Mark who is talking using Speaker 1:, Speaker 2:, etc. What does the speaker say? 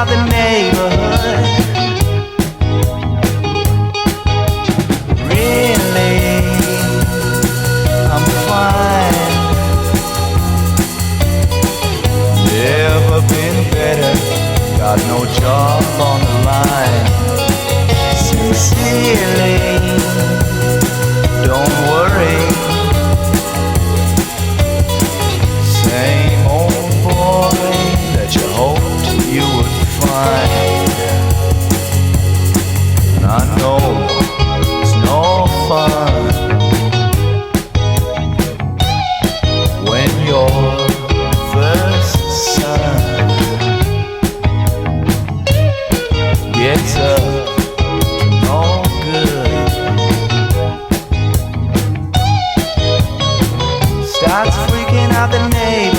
Speaker 1: out the neighborhood. Really, I'm fine. Never been better. Got no job on the line. Sincerely, don't worry. Same old boy that you hoped you would find. And I know it's no fun when your first son gets up to no good, starts freaking out the neighborhood.